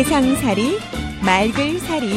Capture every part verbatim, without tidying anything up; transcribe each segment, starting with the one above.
세상살이 말글살이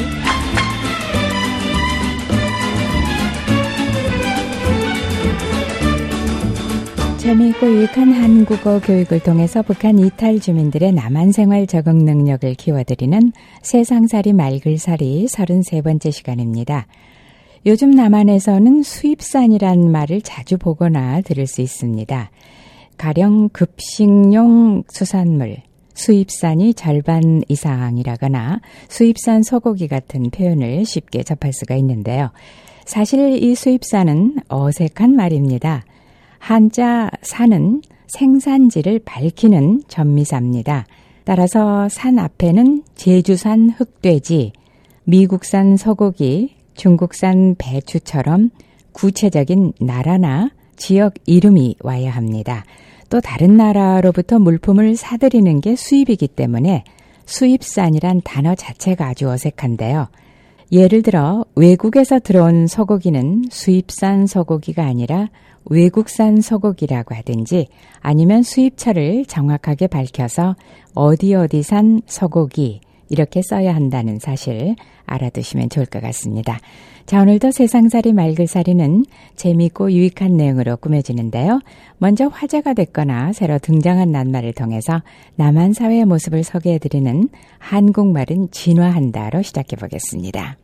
재미있고 유익한 한국어 교육을 통해서 북한 이탈 주민들의 남한 생활 적응 능력을 키워드리는 세상살이 말글살이 서른세 번째 시간입니다. 요즘 남한에서는 수입산이란 말을 자주 보거나 들을 수 있습니다. 가령 급식용 수산물, 수입산이 절반 이상이라거나 수입산 소고기 같은 표현을 쉽게 접할 수가 있는데요. 사실 이 수입산은 어색한 말입니다. 한자 산은 생산지를 밝히는 전미사입니다. 따라서 산 앞에는 제주산 흑돼지, 미국산 소고기, 중국산 배추처럼 구체적인 나라나 지역 이름이 와야 합니다. 또 다른 나라로부터 물품을 사들이는 게 수입이기 때문에 수입산이란 단어 자체가 아주 어색한데요. 예를 들어 외국에서 들어온 소고기는 수입산 소고기가 아니라 외국산 소고기라고 하든지 아니면 수입처를 정확하게 밝혀서 어디 어디산 소고기 이렇게 써야 한다는 사실 알아두시면 좋을 것 같습니다. 자, 오늘도 세상살이 말글살이는 재미있고 유익한 내용으로 꾸며지는데요. 먼저 화제가 됐거나 새로 등장한 낱말을 통해서 남한 사회의 모습을 소개해드리는 한국말은 진화한다로 시작해보겠습니다.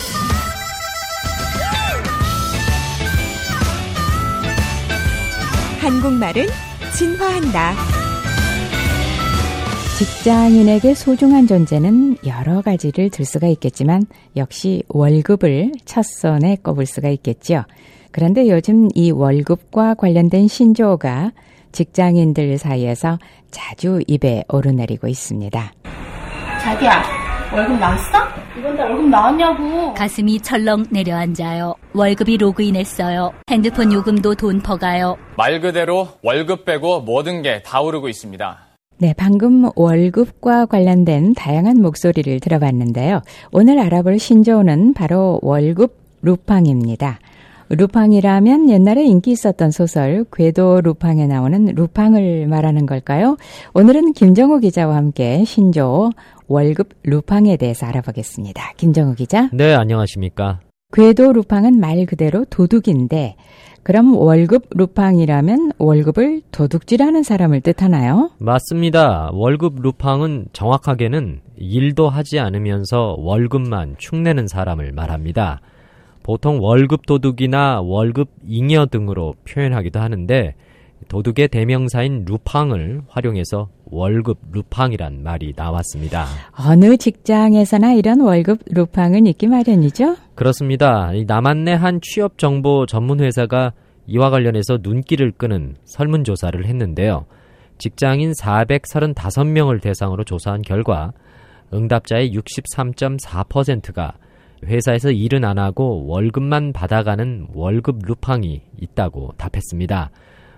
한국말은 진화한다. 직장인에게 소중한 존재는 여러 가지를 들 수가 있겠지만 역시 월급을 첫선에 꼽을 수가 있겠죠. 그런데 요즘 이 월급과 관련된 신조어가 직장인들 사이에서 자주 입에 오르내리고 있습니다. 자기야, 월급 나왔어? 이번 달 월급 나왔냐고. 가슴이 철렁 내려앉아요. 월급이 로그인했어요. 핸드폰 요금도 돈 퍼가요. 말 그대로 월급 빼고 모든 게 다 오르고 있습니다. 네, 방금 월급과 관련된 다양한 목소리를 들어봤는데요. 오늘 알아볼 신조어는 바로 월급 루팡입니다. 루팡이라면 옛날에 인기 있었던 소설 궤도 루팡에 나오는 루팡을 말하는 걸까요? 오늘은 김정우 기자와 함께 신조어 월급 루팡에 대해서 알아보겠습니다. 김정우 기자. 네, 안녕하십니까. 궤도 루팡은 말 그대로 도둑인데 그럼 월급 루팡이라면 월급을 도둑질하는 사람을 뜻하나요? 맞습니다. 월급 루팡은 정확하게는 일도 하지 않으면서 월급만 축내는 사람을 말합니다. 보통 월급 도둑이나 월급 잉여 등으로 표현하기도 하는데 도둑의 대명사인 루팡을 활용해서 월급 루팡이란 말이 나왔습니다. 어느 직장에서나 이런 월급 루팡은 있기 마련이죠? 그렇습니다. 남한 내 한 취업정보 전문회사가 이와 관련해서 눈길을 끄는 설문조사를 했는데요. 직장인 사백삼십오 명을 대상으로 조사한 결과 응답자의 육십삼 점 사 퍼센트가 회사에서 일은 안 하고 월급만 받아가는 월급 루팡이 있다고 답했습니다.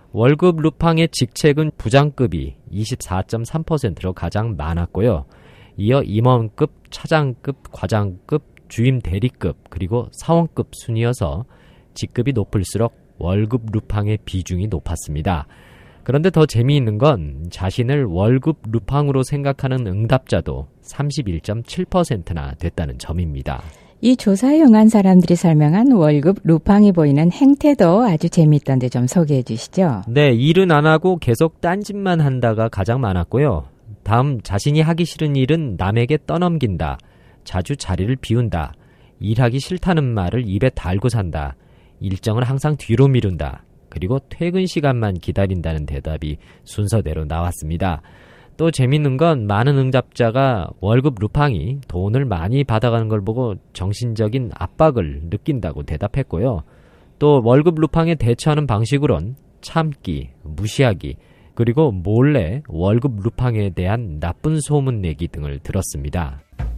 월급 루팡의 직책은 부장급이 이십사 점 삼 퍼센트로 가장 많았고요. 이어 임원급, 차장급, 과장급, 주임 대리급, 그리고 사원급 순이어서 직급이 높을수록 월급 루팡의 비중이 높았습니다. 그런데 더 재미있는 건 자신을 월급 루팡으로 생각하는 응답자도 삼십일 점 칠 퍼센트나 됐다는 점입니다. 이 조사에 응한 사람들이 설명한 월급 루팡이 보이는 행태도 아주 재미있던데 좀 소개해 주시죠. 네, 일은 안 하고 계속 딴짓만 한다가 가장 많았고요. 다음, 자신이 하기 싫은 일은 남에게 떠넘긴다. 자주 자리를 비운다. 일하기 싫다는 말을 입에 달고 산다. 일정을 항상 뒤로 미룬다. 그리고 퇴근 시간만 기다린다는 대답이 순서대로 나왔습니다. 또 재밌는 건 많은 응답자가 월급 루팡이 돈을 많이 받아가는 걸 보고 정신적인 압박을 느낀다고 대답했고요. 또 월급 루팡에 대처하는 방식으론 참기, 무시하기, 그리고 몰래 월급 루팡에 대한 나쁜 소문 내기 등을 들었습니다.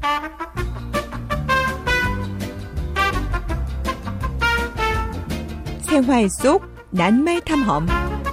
생활 속 낱말 탐험.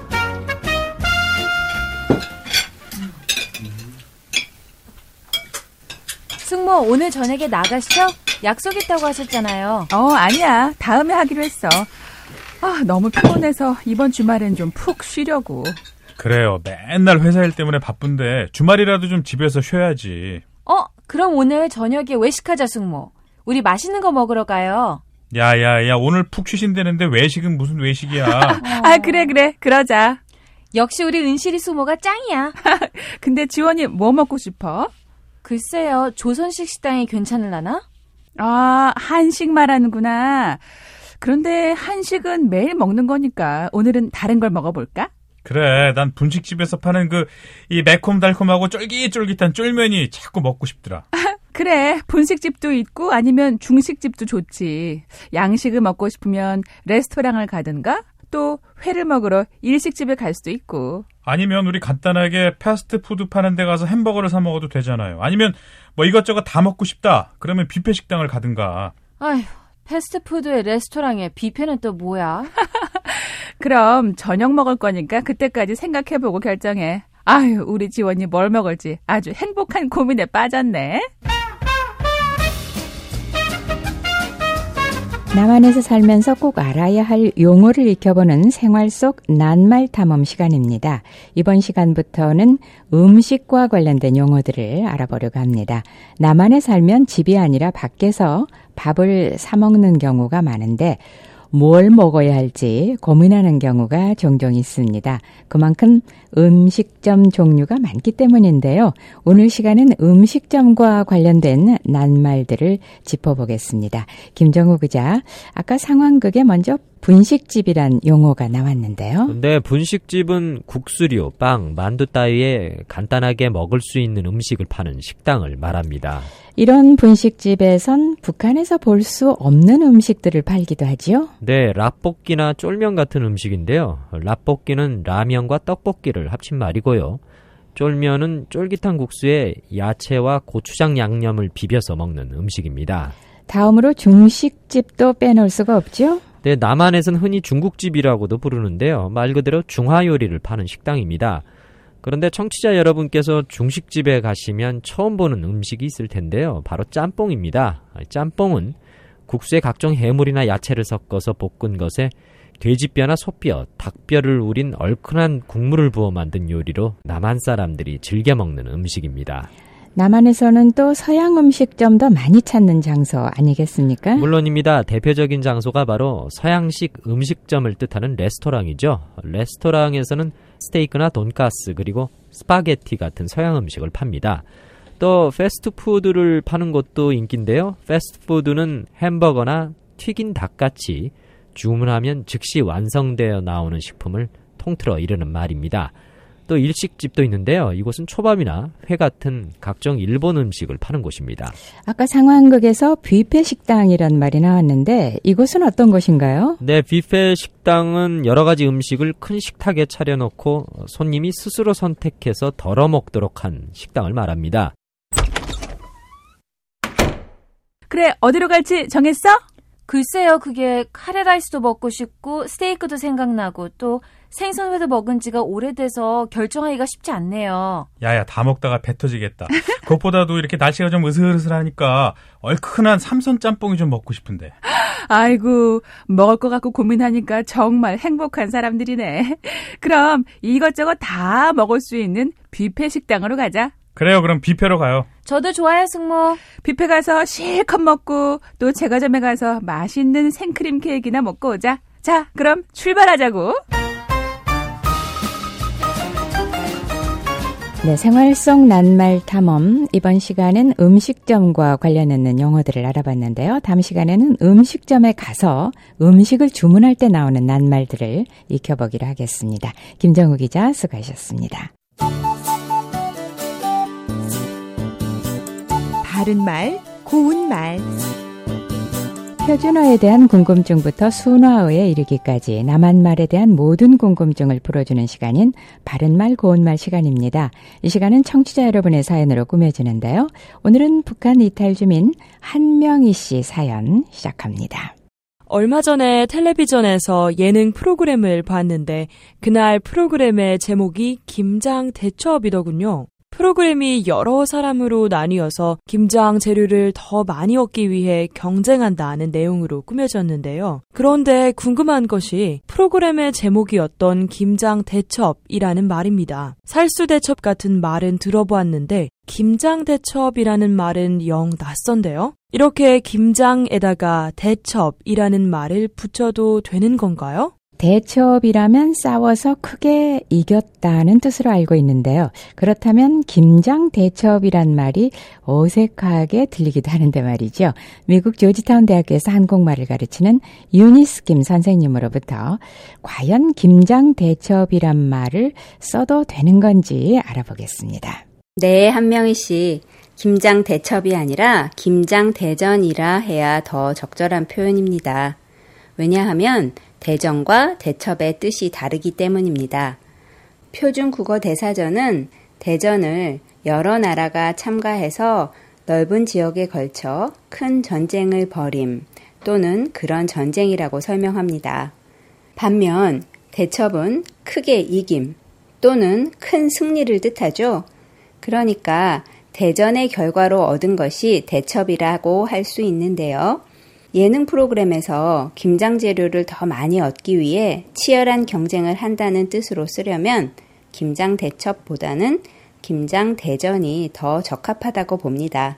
승모, 오늘 저녁에 나가시죠? 약속 있다고 하셨잖아요. 어, 아니야. 다음에 하기로 했어. 아, 너무 피곤해서 이번 주말엔 좀 푹 쉬려고. 그래요. 맨날 회사 일 때문에 바쁜데 주말이라도 좀 집에서 쉬어야지. 어, 그럼 오늘 저녁에 외식하자, 숙모. 우리 맛있는 거 먹으러 가요. 야야야, 오늘 푹 쉬신다는데 외식은 무슨 외식이야. 어. 아, 그래 그래, 그러자. 역시 우리 은실이 숙모가 짱이야. 근데 지원이 뭐 먹고 싶어? 글쎄요, 조선식 식당이 괜찮을라나? 아, 한식 말하는구나. 그런데 한식은 매일 먹는 거니까 오늘은 다른 걸 먹어볼까? 그래, 난 분식집에서 파는 그 이 매콤달콤하고 쫄깃쫄깃한 쫄면이 자꾸 먹고 싶더라. 그래, 분식집도 있고 아니면 중식집도 좋지. 양식을 먹고 싶으면 레스토랑을 가든가 또 회를 먹으러 일식집에 갈 수도 있고. 아니면 우리 간단하게 패스트푸드 파는 데 가서 햄버거를 사 먹어도 되잖아요. 아니면 뭐 이것저것 다 먹고 싶다. 그러면 뷔페 식당을 가든가. 아휴, 패스트푸드의 레스토랑에 뷔페는 또 뭐야? 그럼 저녁 먹을 거니까 그때까지 생각해보고 결정해. 아유, 우리 지원이 뭘 먹을지 아주 행복한 고민에 빠졌네. 남한에서 살면서 꼭 알아야 할 용어를 익혀보는 생활 속 낱말 탐험 시간입니다. 이번 시간부터는 음식과 관련된 용어들을 알아보려고 합니다. 남한에 살면 집이 아니라 밖에서 밥을 사 먹는 경우가 많은데 뭘 먹어야 할지 고민하는 경우가 종종 있습니다. 그만큼 음식점 종류가 많기 때문인데요. 오늘 시간은 음식점과 관련된 낱말들을 짚어보겠습니다. 김정우 기자, 아까 상황극에 먼저 분식집이란 용어가 나왔는데요. 근데 분식집은 국수류, 빵, 만두 따위에 간단하게 먹을 수 있는 음식을 파는 식당을 말합니다. 이런 분식집에선 북한에서 볼 수 없는 음식들을 팔기도 하지요? 네, 라볶이나 쫄면 같은 음식인데요. 라볶이는 라면과 떡볶이를 합친 말이고요. 쫄면은 쫄깃한 국수에 야채와 고추장 양념을 비벼서 먹는 음식입니다. 다음으로 중식집도 빼놓을 수가 없죠? 네, 남한에서는 흔히 중국집이라고도 부르는데요. 말 그대로 중화 요리를 파는 식당입니다. 그런데 청취자 여러분께서 중식집에 가시면 처음 보는 음식이 있을 텐데요. 바로 짬뽕입니다. 짬뽕은 국수에 각종 해물이나 야채를 섞어서 볶은 것에 돼지뼈나 소뼈, 닭뼈를 우린 얼큰한 국물을 부어 만든 요리로 남한 사람들이 즐겨 먹는 음식입니다. 남한에서는 또 서양 음식점도 많이 찾는 장소 아니겠습니까? 물론입니다. 대표적인 장소가 바로 서양식 음식점을 뜻하는 레스토랑이죠. 레스토랑에서는 스테이크나 돈가스 그리고 스파게티 같은 서양 음식을 팝니다. 또 패스트푸드를 파는 곳도 인기인데요. 패스트푸드는 햄버거나 튀긴 닭같이 주문하면 즉시 완성되어 나오는 식품을 통틀어 이르는 말입니다. 또 일식집도 있는데요. 이곳은 초밥이나 회 같은 각종 일본 음식을 파는 곳입니다. 아까 상황극에서 뷔페 식당이란 말이 나왔는데 이곳은 어떤 곳인가요? 네, 뷔페 식당은 여러 가지 음식을 큰 식탁에 차려놓고 손님이 스스로 선택해서 덜어 먹도록 한 식당을 말합니다. 그래, 어디로 갈지 정했어? 글쎄요, 그게 카레라이스도 먹고 싶고 스테이크도 생각나고 또 생선회도 먹은 지가 오래돼서 결정하기가 쉽지 않네요. 야야, 다 먹다가 배 터지겠다. 그것보다도 이렇게 날씨가 좀 으슬으슬하니까 얼큰한 삼선 짬뽕이 좀 먹고 싶은데. 아이고, 먹을 거 갖고 고민하니까 정말 행복한 사람들이네. 그럼 이것저것 다 먹을 수 있는 뷔페 식당으로 가자. 그래요, 그럼 뷔페로 가요. 저도 좋아요, 숙모. 뷔페 가서 실컷 먹고 또 제과점에 가서 맛있는 생크림 케이크나 먹고 오자. 자, 그럼 출발하자고. 네, 생활 속 낱말 탐험. 이번 시간은 음식점과 관련 있는 용어들을 알아봤는데요. 다음 시간에는 음식점에 가서 음식을 주문할 때 나오는 낱말들을 익혀보기로 하겠습니다. 김정우 기자 수고하셨습니다. 바른 말, 고운 말. 표준어에 대한 궁금증부터 순화어에 이르기까지 남한말에 대한 모든 궁금증을 풀어주는 시간인 바른말 고운말 시간입니다. 이 시간은 청취자 여러분의 사연으로 꾸며지는데요. 오늘은 북한 이탈 주민 한명희 씨 사연 시작합니다. 얼마 전에 텔레비전에서 예능 프로그램을 봤는데 그날 프로그램의 제목이 김장 대첩이더군요. 프로그램이 여러 사람으로 나뉘어서 김장 재료를 더 많이 얻기 위해 경쟁한다는 내용으로 꾸며졌는데요. 그런데 궁금한 것이 프로그램의 제목이었던 김장대첩이라는 말입니다. 살수대첩 같은 말은 들어보았는데 김장대첩이라는 말은 영 낯선데요. 이렇게 김장에다가 대첩이라는 말을 붙여도 되는 건가요? 대첩이라면 싸워서 크게 이겼다는 뜻으로 알고 있는데요. 그렇다면 김장대첩이란 말이 어색하게 들리기도 하는데 말이죠. 미국 조지타운 대학교에서 한국말을 가르치는 유니스 김 선생님으로부터 과연 김장대첩이란 말을 써도 되는 건지 알아보겠습니다. 네, 한명희 씨. 김장대첩이 아니라 김장대전이라 해야 더 적절한 표현입니다. 왜냐하면 대전과 대첩의 뜻이 다르기 때문입니다. 표준국어 대사전은 대전을 여러 나라가 참가해서 넓은 지역에 걸쳐 큰 전쟁을 벌임 또는 그런 전쟁이라고 설명합니다. 반면 대첩은 크게 이김 또는 큰 승리를 뜻하죠. 그러니까 대전의 결과로 얻은 것이 대첩이라고 할 수 있는데요. 예능 프로그램에서 김장 재료를 더 많이 얻기 위해 치열한 경쟁을 한다는 뜻으로 쓰려면 김장 대첩보다는 김장 대전이 더 적합하다고 봅니다.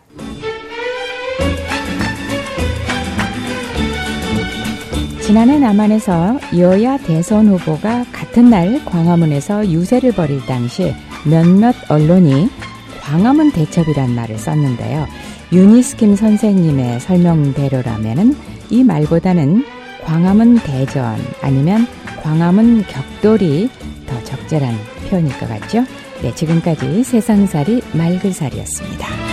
지난해 남한에서 여야 대선 후보가 같은 날 광화문에서 유세를 벌일 당시 몇몇 언론이 광화문 대첩이란 말을 썼는데요. 유니스 김 선생님의 설명대로라면은 이 말보다는 광화문 대전 아니면 광화문 격돌이 더 적절한 표현일 것 같죠? 네, 지금까지 세상살이 말글살이었습니다.